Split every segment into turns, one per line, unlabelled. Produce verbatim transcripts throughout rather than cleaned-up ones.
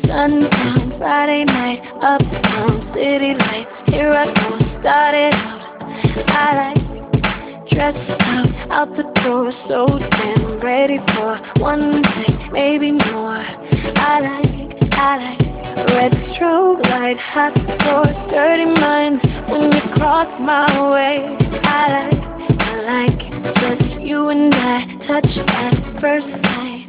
Sundown, Friday night, uptown, city lights. Here I go, started out. I like dressed up, out the door, so damn ready for one night, maybe more. I like, I like red strobe light, hot floors, dirty minds. When you cross my way, I like, I like just you and I, touch at first sight.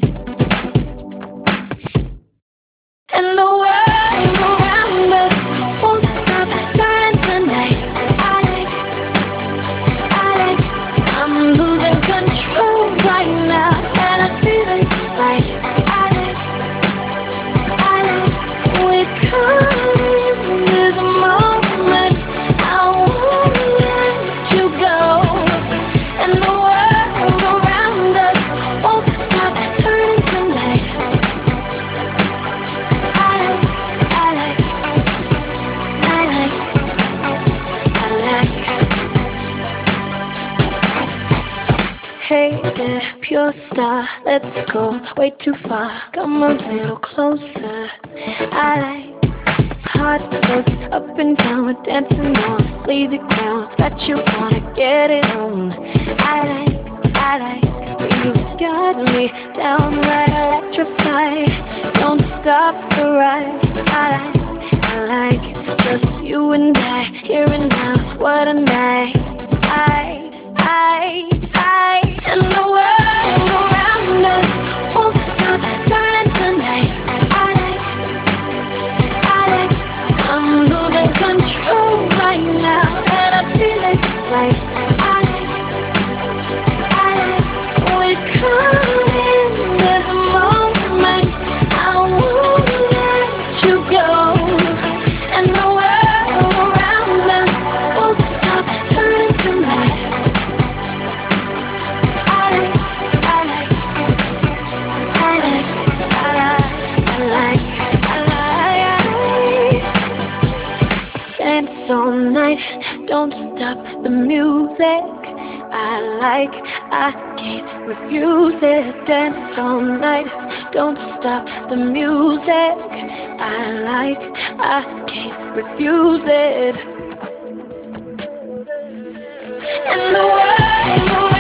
And the world around us won't stop turning tonight. I like, I like, I'm losing control right now, and I feel it's right. I like, I like, we're caught in this moment. I won't let you go. And the world around us won't stop turning tonight. Hey there, pure star, let's go way too far. Come a little closer. I like hot clothes, up and down, we're dancing on sleazy ground. Bet you wanna get it on. I like, I like, you got me downright electrified. Don't stop the ride. I like, I like, just you and I, here and now. What a night. I, I, I, and the world around us won't stop turning tonight. I like, I like, I'm losing control right now, and I feel it's right. I like, I like, we're caught in this moment. I won't let you go. And the world around us won't stop turning tonight. I like, I like, I like, I like, I like, I like. Dance all night, don't stop the music. I like, I can't refuse it. Dance all night, don't stop the music. I like, I can't refuse it. And the world